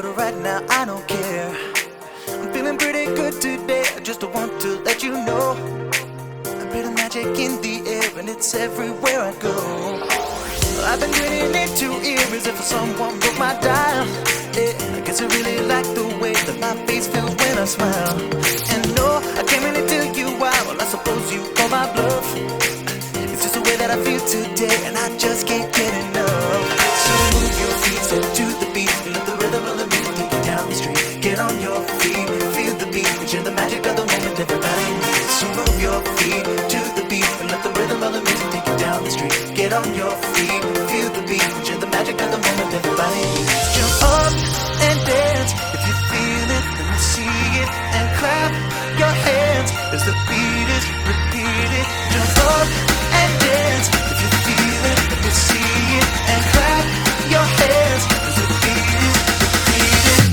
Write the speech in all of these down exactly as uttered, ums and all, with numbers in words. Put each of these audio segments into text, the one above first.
but right now I don't care. I'm feeling pretty good today, I just want to let you know. A bit of magic in the air and it's everywhere I go. I've been grinning into ears if someone broke my dial. Yeah, I guess I really like the way that my face feels when I smile. And no, I can't really tell you why, well I suppose you call my bluff. It's just the way that I feel today and I just can't get enough. So move your feet, step to the beat, let the rhythm of the music take you down the street. Get on your feet, feel the beat, share the magic of the moment everybody needs. So move your feet to the beat, and let the rhythm of the music take you down the street. Get on your feet, feel the beat, share the magic of the moment everybody needs. Jump up and dance if you feel it, let me see it, and clap your hands as the beat is repeated. Jump up and dance if you feel it, let me see it, and clap your hands as the beat is repeated.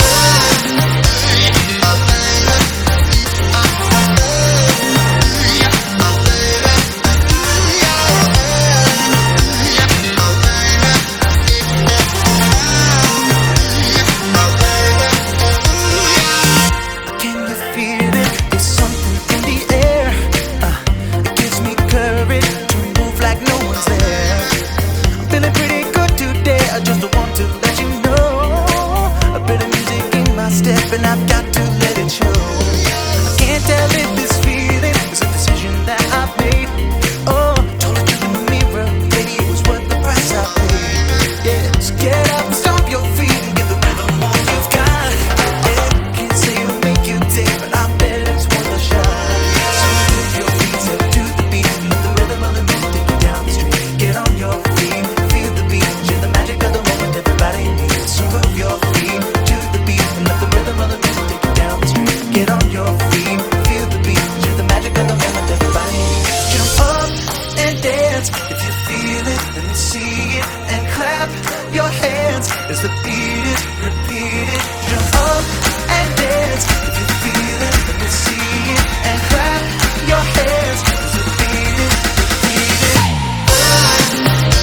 Can you feel it? There's something in the air. Uh, it gives me courage to move like no one's there. I'm feeling pretty good today, I just want to let you know. A bit of music in my step and I've got to let it show. I can't tell if this feeling is a decision that I've made. Oh, told it to the mirror, baby, it was worth the price I paid. Yeah, so get up and stomp your feet and get the rhythm on you've got. Yeah, can't say it'll make you day, but I bet it's worth a shot. So move your feet, step to the beat, let the rhythm of the music take you down the street. Get on your feet, feel the beat, share the magic of the moment everybody needs. So move your feet to the beat, and let the rhythm of the music take you down the street. Get on your feet, feel the beat, share the magic of the moment everybody needs. Jump up and dance if you feel it, let me see it, and clap your hands as the beat is repeated. Jump up and dance if you feel it, let me see it, and clap your hands as the beat is repeated.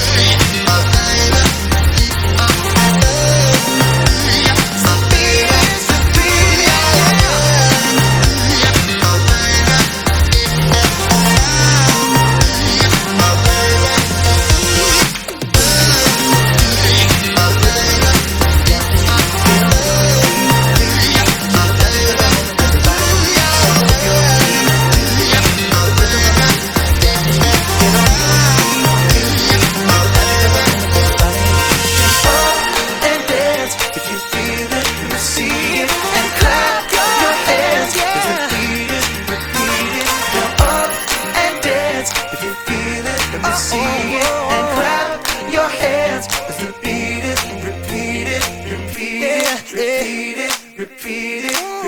And dance if you feel it, let me see it, and clap your hands as the beat is repeated. Jump up and dance if you feel it, let me see it, and clap your hands as the beat is repeated, repeated, repeated, repeated.